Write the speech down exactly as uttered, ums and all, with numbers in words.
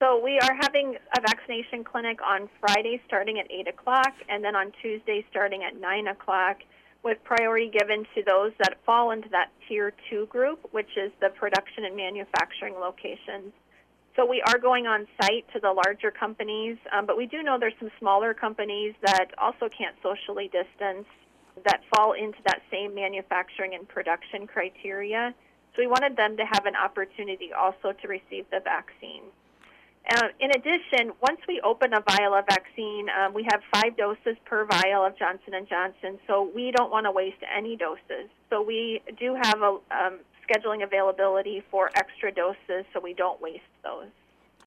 So we are having a vaccination clinic on Friday starting at eight o'clock, and then on Tuesday starting at nine o'clock, with priority given to those that fall into that Tier two group, which is the production and manufacturing locations. So we are going on site to the larger companies, um, but we do know there's some smaller companies that also can't socially distance that fall into that same manufacturing and production criteria. So we wanted them to have an opportunity also to receive the vaccine. Uh, in addition, once we open a vial of vaccine, um, we have five doses per vial of Johnson and Johnson, so we don't want to waste any doses. So we do have a um, scheduling availability for extra doses, so we don't waste those.